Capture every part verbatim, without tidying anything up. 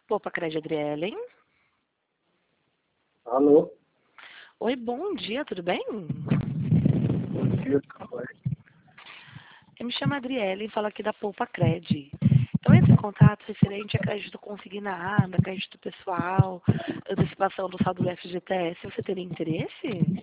Poupa Crédito, Adriele. Alô? Oi, bom dia, tudo bem? Bom dia, trabalho. Eu me chamo Adriele e falo aqui da Poupa Crédito. Eu entro em contato referente a crédito consignado, crédito pessoal, antecipação do saldo do F G T S. Você teria interesse?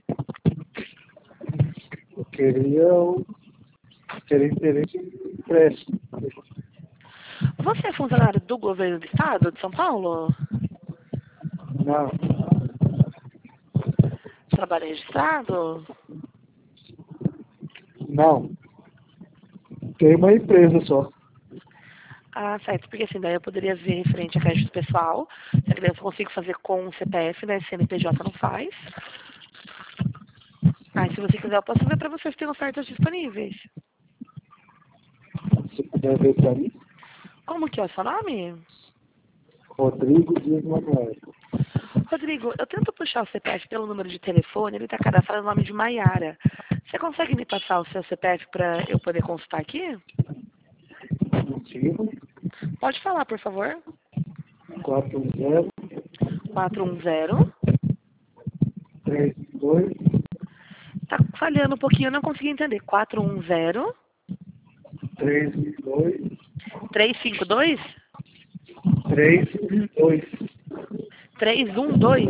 Eu queria, eu teria interesse em empréstimo. Você é funcionário do governo do estado de São Paulo? Não, Trabalho registrado? não. Tem uma empresa só. Ah, certo, porque assim, daí eu poderia ver referente a crédito pessoal, só que daí eu consigo fazer com o C P F, né? C N P J não faz. Aí, se você quiser, eu posso ver para vocês se tem ofertas disponíveis. Se puder ver para mim, Como que é o seu nome? Rodrigo Dias Manuel. Rodrigo, eu tento puxar o C P F pelo número de telefone, ele está cadastrado no nome de Maiara. Você consegue me passar o seu C P F para eu poder consultar aqui? Motivo, Pode falar, por favor. quatro um zero, quatro um zero. três dois, Tá falhando um pouquinho, eu não consegui entender. quatro um zero. três dois, três cinco dois. três dois, três um dois.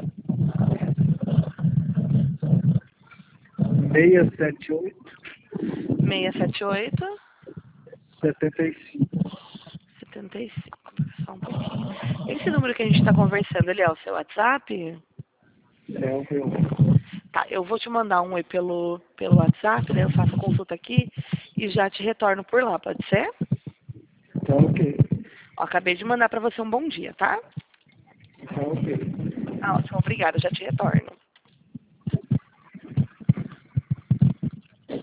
seis sete oito, seis sete oito. setenta e cinco. setenta e cinco. Só um pouquinho. Esse número que a gente está conversando, ele é o seu WhatsApp? É o meu. Tá, eu vou te mandar um oi pelo, pelo WhatsApp, daí eu faço a consulta aqui e já te retorno por lá, pode ser? Tá ok. Ó, acabei de mandar para você um bom dia, tá? Tá ok. Ah, ótimo, obrigada, já te retorno.